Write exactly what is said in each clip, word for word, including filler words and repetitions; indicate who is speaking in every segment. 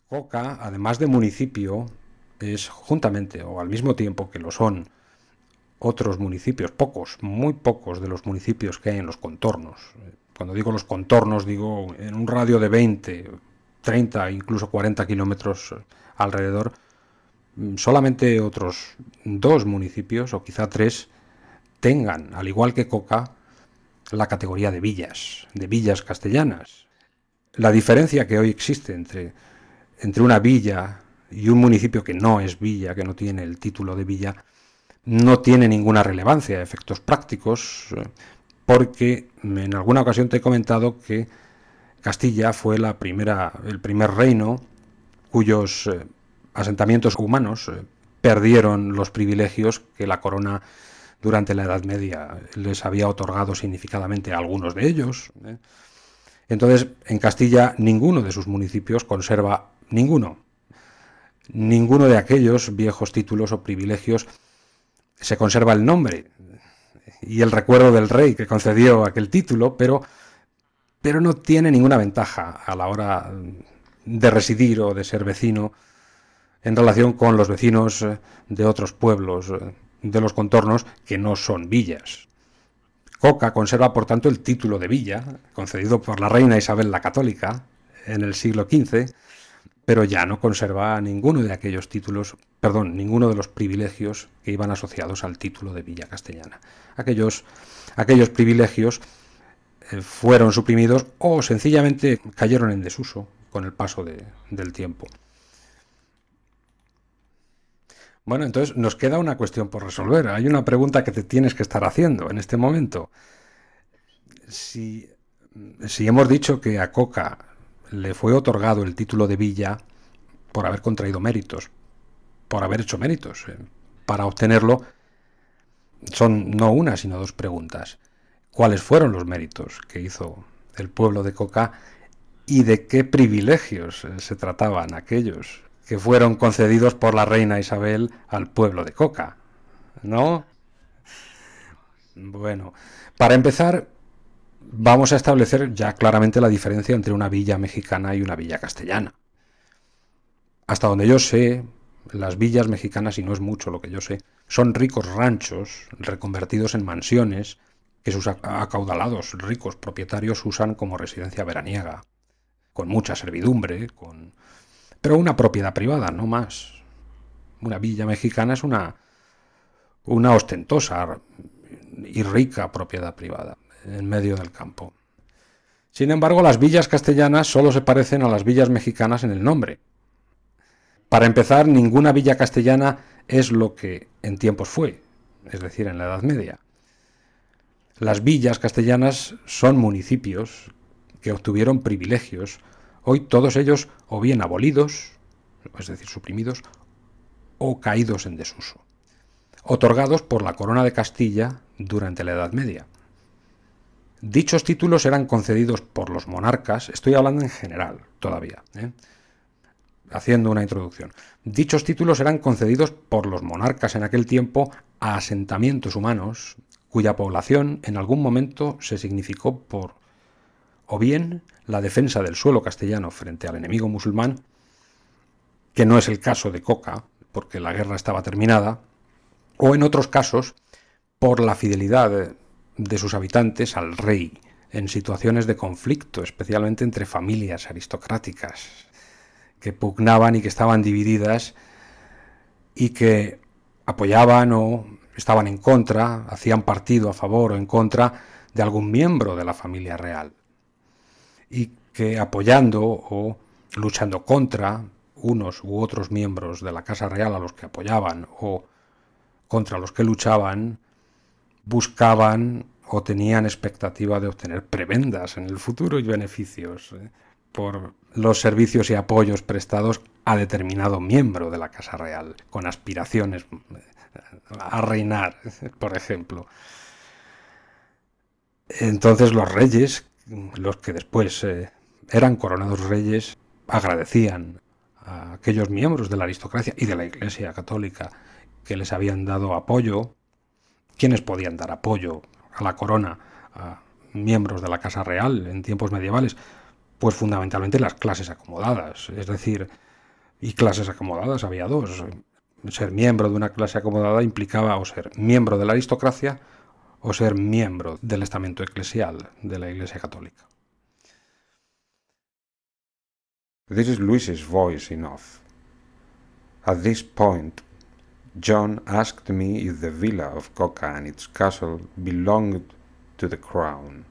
Speaker 1: Coca, además de municipio, es juntamente o al mismo tiempo que lo son otros municipios, pocos, muy pocos de los municipios que hay en los contornos. Cuando digo los contornos, digo en un radio de veinte, treinta, incluso cuarenta kilómetros alrededor, solamente otros dos municipios, o quizá tres, tengan, al igual que Coca, la categoría de villas, de villas castellanas. La diferencia que hoy existe entre, entre una villa y un municipio que no es villa, que no tiene el título de villa, no tiene ninguna relevancia a efectos prácticos, porque en alguna ocasión te he comentado que Castilla fue la primera, el primer reino cuyos eh, asentamientos humanos eh, perdieron los privilegios que la corona durante la Edad Media les había otorgado significadamente a algunos de ellos. ¿eh? Entonces, en Castilla ninguno de sus municipios conserva ninguno, ninguno de aquellos viejos títulos o privilegios. Se conserva el nombre y el recuerdo del rey que concedió aquel título, pero, pero no tiene ninguna ventaja a la hora de residir o de ser vecino en relación con los vecinos de otros pueblos de los contornos que no son villas. Coca conserva, por tanto, el título de villa, concedido por la reina Isabel la Católica en el siglo quince, pero ya no conserva ninguno de aquellos títulos, perdón, ninguno de los privilegios que iban asociados al título de villa castellana. Aquellos, aquellos privilegios eh, fueron suprimidos o sencillamente cayeron en desuso con el paso de, del tiempo. Bueno, entonces nos queda una cuestión por resolver. Hay una pregunta que te tienes que estar haciendo en este momento. Si, si hemos dicho que a Coca le fue otorgado el título de villa por haber contraído méritos, por haber hecho méritos. Eh, para obtenerlo son no una, sino dos preguntas. ¿Cuáles fueron los méritos que hizo el pueblo de Coca y de qué privilegios eh, se trataban aquellos que fueron concedidos por la reina Isabel al pueblo de Coca? ¿No? Bueno, para empezar, vamos a establecer ya claramente la diferencia entre una villa mexicana y una villa castellana. Hasta donde yo sé, las villas mexicanas, y no es mucho lo que yo sé, son ricos ranchos reconvertidos en mansiones que sus acaudalados ricos propietarios usan como residencia veraniega, con mucha servidumbre, con... pero una propiedad privada, no más. Una villa mexicana es una, una ostentosa y rica propiedad privada en medio del campo. Sin embargo, las villas castellanas solo se parecen a las villas mexicanas en el nombre. Para empezar, ninguna villa castellana es lo que en tiempos fue, es decir, en la Edad Media. Las villas castellanas son municipios que obtuvieron privilegios, hoy todos ellos o bien abolidos, es decir, suprimidos, o caídos en desuso, otorgados por la Corona de Castilla durante la Edad Media. Dichos títulos eran concedidos por los monarcas, estoy hablando en general todavía, ¿eh? haciendo una introducción. Dichos títulos eran concedidos por los monarcas en aquel tiempo a asentamientos humanos cuya población en algún momento se significó por o bien la defensa del suelo castellano frente al enemigo musulmán, que no es el caso de Coca, porque la guerra estaba terminada, o en otros casos por la fidelidad de sus habitantes al rey en situaciones de conflicto, especialmente entre familias aristocráticas que pugnaban y que estaban divididas y que apoyaban o estaban en contra, hacían partido a favor o en contra de algún miembro de la familia real, y que apoyando o luchando contra unos u otros miembros de la Casa Real a los que apoyaban o contra los que luchaban, buscaban o tenían expectativa de obtener prebendas en el futuro y beneficios eh, por los servicios y apoyos prestados a determinado miembro de la Casa Real, con aspiraciones a reinar, por ejemplo. Entonces los reyes, los que después eh, eran coronados reyes, agradecían a aquellos miembros de la aristocracia y de la Iglesia católica que les habían dado apoyo. ¿Quiénes podían dar apoyo a la corona, a miembros de la Casa Real en tiempos medievales? Pues fundamentalmente las clases acomodadas, es decir, Y clases acomodadas había dos. Ser miembro de una clase acomodada implicaba o ser miembro de la aristocracia o ser miembro del estamento eclesial de la Iglesia Católica.
Speaker 2: This is Luis's voice enough. At this point, John asked me if the villa of Coca and its castle belonged to the crown.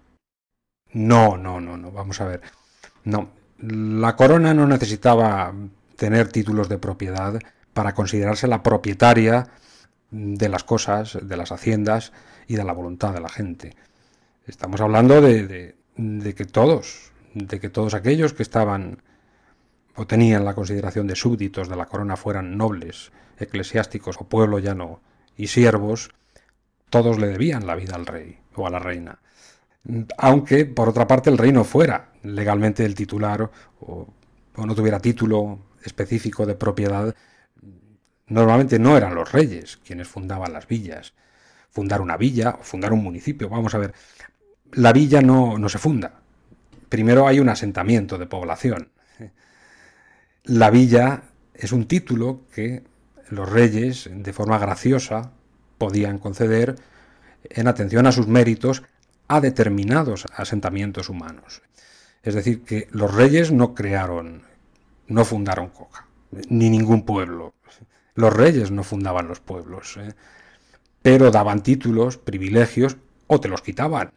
Speaker 1: No, no, no, no, vamos a ver. No, la corona no necesitaba tener títulos de propiedad para considerarse la propietaria de las cosas, de las haciendas y de la voluntad de la gente. Estamos hablando de, de, de que todos, de que todos aquellos que estaban o tenían la consideración de súbditos de la corona fueran nobles, eclesiásticos o pueblo llano y siervos, todos le debían la vida al rey o a la reina. Aunque, por otra parte, el rey no fuera legalmente el titular o, o no tuviera título específico de propiedad, normalmente no eran los reyes quienes fundaban las villas. Fundar una villa o fundar un municipio, vamos a ver, la villa no, no se funda. Primero hay un asentamiento de población. La villa es un título que los reyes, de forma graciosa, podían conceder en atención a sus méritos a determinados asentamientos humanos. Es decir, que los reyes no crearon, no fundaron Coca, ni ningún pueblo. Los reyes no fundaban los pueblos, ¿eh? Pero daban títulos, privilegios, o te los quitaban.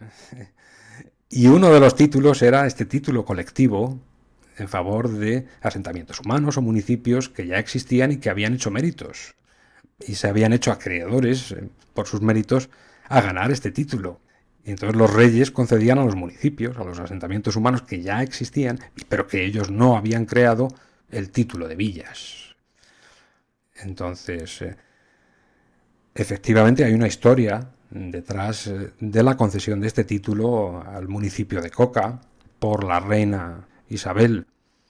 Speaker 1: Y uno de los títulos era este título colectivo en favor de asentamientos humanos o municipios que ya existían y que habían hecho méritos. Y se habían hecho acreedores, eh, por sus méritos, a ganar este título. Y entonces los reyes concedían a los municipios, a los asentamientos humanos que ya existían, pero que ellos no habían creado, el título de villas. Entonces, eh, efectivamente hay una historia detrás eh, de la concesión de este título al municipio de Coca por la reina Isabel.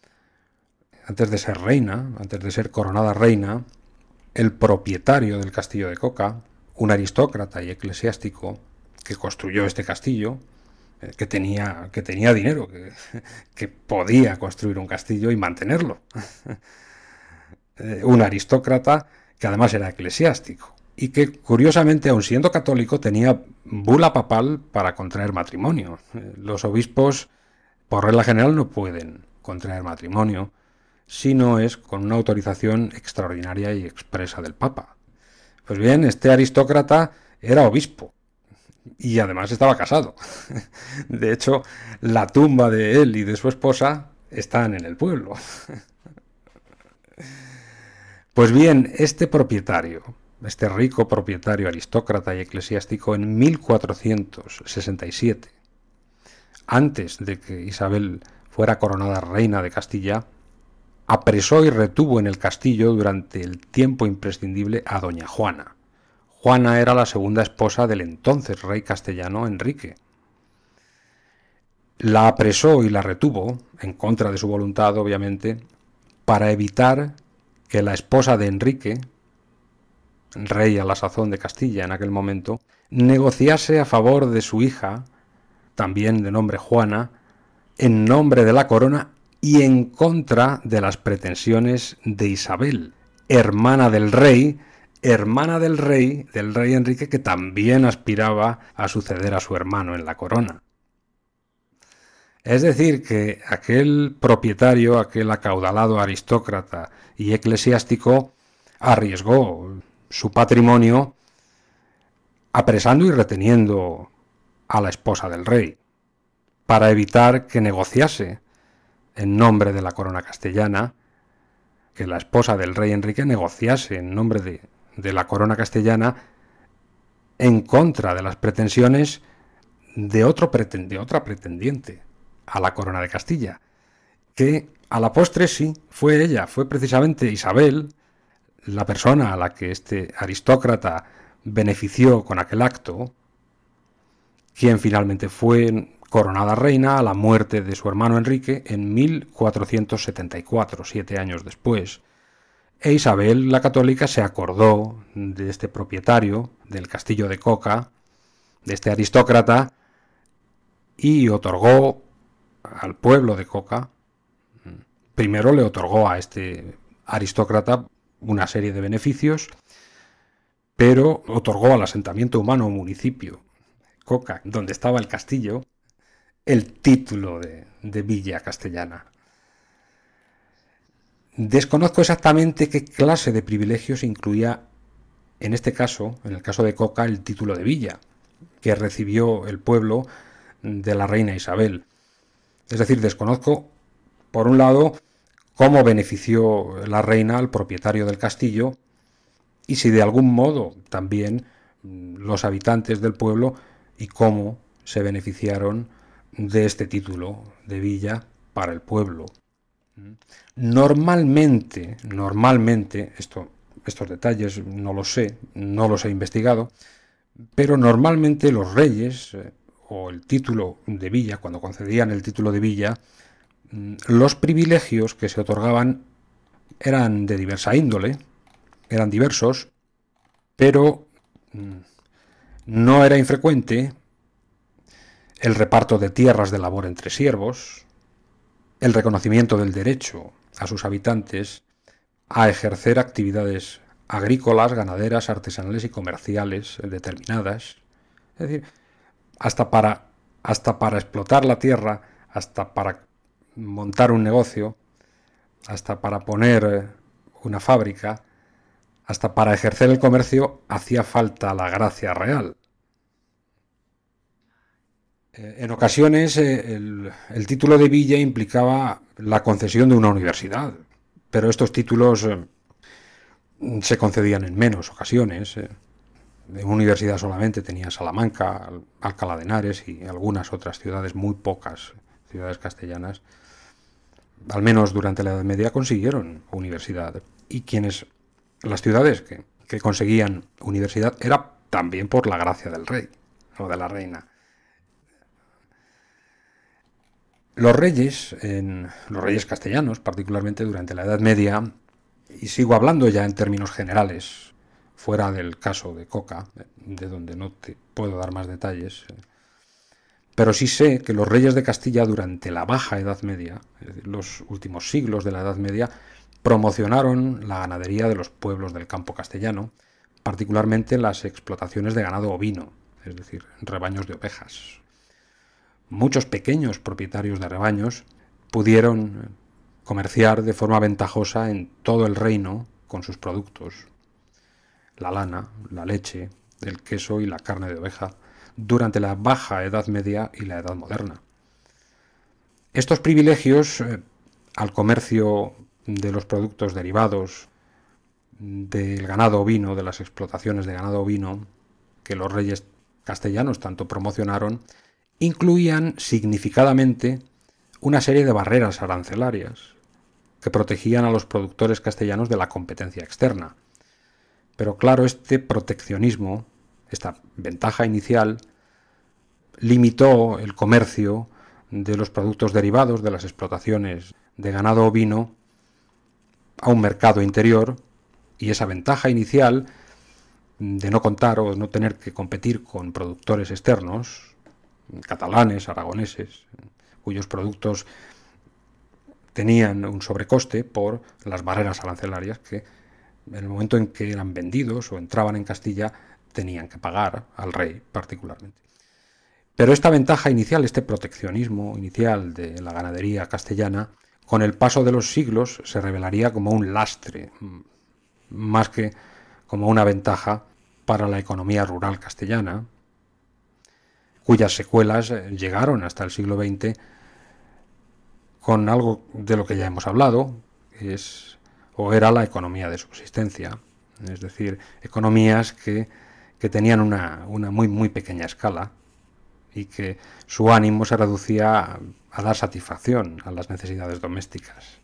Speaker 1: Antes de ser reina, antes de ser coronada reina, el propietario del castillo de Coca, un aristócrata y eclesiástico que construyó este castillo, eh, que, tenía, que tenía dinero, que, que podía construir un castillo y mantenerlo. eh, un aristócrata que además era eclesiástico y que, curiosamente, aun siendo católico, tenía bula papal para contraer matrimonio. Eh, los obispos, por regla general, no pueden contraer matrimonio si no es con una autorización extraordinaria y expresa del Papa. Pues bien, este aristócrata era obispo y además estaba casado. De hecho, la tumba de él y de su esposa están en el pueblo. Pues bien, este propietario, este rico propietario aristócrata y eclesiástico, en mil cuatrocientos sesenta y siete, antes de que Isabel fuera coronada reina de Castilla, apresó y retuvo en el castillo durante el tiempo imprescindible a doña Juana. Juana era la segunda esposa del entonces rey castellano Enrique. La apresó y la retuvo, en contra de su voluntad obviamente, para evitar que la esposa de Enrique, rey a la sazón de Castilla en aquel momento, negociase a favor de su hija, también de nombre Juana, en nombre de la corona y en contra de las pretensiones de Isabel, hermana del rey, hermana del rey, del rey Enrique, que también aspiraba a suceder a su hermano en la corona. Es decir, que aquel propietario, aquel acaudalado aristócrata y eclesiástico, arriesgó su patrimonio apresando y reteniendo a la esposa del rey, para evitar que negociase en nombre de la corona castellana, que la esposa del rey Enrique negociase en nombre de, de la corona castellana en contra de las pretensiones de, otro preten- de otra pretendiente a la corona de Castilla, que a la postre sí, fue ella, fue precisamente Isabel, la persona a la que este aristócrata benefició con aquel acto, quien finalmente fue coronada reina a la muerte de su hermano Enrique en mil cuatrocientos setenta y cuatro, siete años después. E Isabel la Católica se acordó de este propietario del castillo de Coca, de este aristócrata, y otorgó al pueblo de Coca primero le otorgó a este aristócrata una serie de beneficios, pero otorgó al asentamiento humano o municipio, Coca, donde estaba el castillo, el título de, de villa castellana. Desconozco exactamente qué clase de privilegios incluía, en este caso, en el caso de Coca, el título de villa, que recibió el pueblo de la reina Isabel. Es decir, desconozco, por un lado, cómo benefició la reina al propietario del castillo y si de algún modo también los habitantes del pueblo y cómo se beneficiaron de este título de villa para el pueblo. Normalmente, normalmente, esto, estos detalles no los sé, no los he investigado, pero normalmente los reyes eh, o el título de villa, cuando concedían el título de villa, los privilegios que se otorgaban eran de diversa índole, eran diversos, pero no era infrecuente el reparto de tierras de labor entre siervos, el reconocimiento del derecho a sus habitantes a ejercer actividades agrícolas, ganaderas, artesanales y comerciales determinadas. Es decir, hasta para, hasta para explotar la tierra, hasta para montar un negocio, hasta para poner una fábrica, hasta para ejercer el comercio, hacía falta la gracia real. En ocasiones el, el título de villa implicaba la concesión de una universidad, pero estos títulos eh, se concedían en menos ocasiones. Eh. En una universidad solamente tenía Salamanca, Alcalá de Henares y algunas otras ciudades, muy pocas ciudades castellanas, al menos durante la Edad Media, consiguieron universidad. Y quienes, las ciudades que, que conseguían universidad, era también por la gracia del rey o de la reina. Los reyes, en, los reyes castellanos, particularmente durante la Edad Media, y sigo hablando ya en términos generales, fuera del caso de Coca, de donde no te puedo dar más detalles, pero sí sé que los reyes de Castilla durante la Baja Edad Media, es decir, los últimos siglos de la Edad Media, promocionaron la ganadería de los pueblos del campo castellano, particularmente las explotaciones de ganado ovino, es decir, rebaños de ovejas. Muchos pequeños propietarios de rebaños pudieron comerciar de forma ventajosa en todo el reino con sus productos, la lana, la leche, el queso y la carne de oveja, durante la Baja Edad Media y la Edad Moderna. Estos privilegios eh, al comercio de los productos derivados del ganado ovino, de las explotaciones de ganado ovino, que los reyes castellanos tanto promocionaron, incluían significadamente una serie de barreras arancelarias que protegían a los productores castellanos de la competencia externa. Pero claro, este proteccionismo, esta ventaja inicial, limitó el comercio de los productos derivados de las explotaciones de ganado ovino a un mercado interior, y esa ventaja inicial de no contar o no tener que competir con productores externos, catalanes, aragoneses, cuyos productos tenían un sobrecoste por las barreras arancelarias que en el momento en que eran vendidos o entraban en Castilla tenían que pagar al rey particularmente. Pero esta ventaja inicial, este proteccionismo inicial de la ganadería castellana, con el paso de los siglos se revelaría como un lastre, más que como una ventaja para la economía rural castellana, cuyas secuelas llegaron hasta el siglo veinte con algo de lo que ya hemos hablado, que es o era la economía de subsistencia, es decir, economías que, que tenían una, una muy, muy pequeña escala y que su ánimo se reducía a, a dar satisfacción a las necesidades domésticas.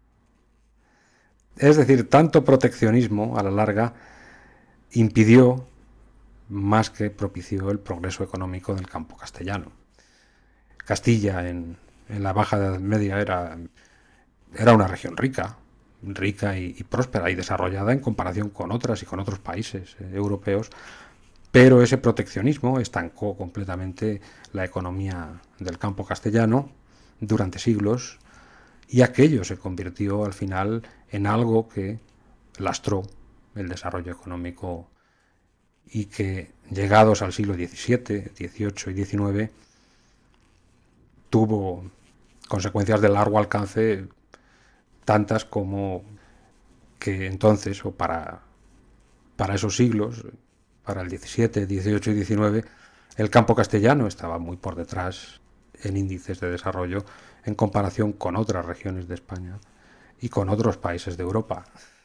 Speaker 1: Es decir, tanto proteccionismo a la larga impidió más que propició el progreso económico del campo castellano. Castilla en, en la Baja Edad Media era, era una región rica, rica y, y próspera y desarrollada en comparación con otras y con otros países eh, europeos, pero ese proteccionismo estancó completamente la economía del campo castellano durante siglos Y aquello se convirtió al final en algo que lastró el desarrollo económico y que, llegados al siglo diecisiete, dieciocho y diecinueve, tuvo consecuencias de largo alcance, tantas como que entonces, o para, para esos siglos, para el diecisiete, dieciocho y diecinueve, el campo castellano estaba muy por detrás en índices de desarrollo en comparación con otras regiones de España y con otros países de Europa.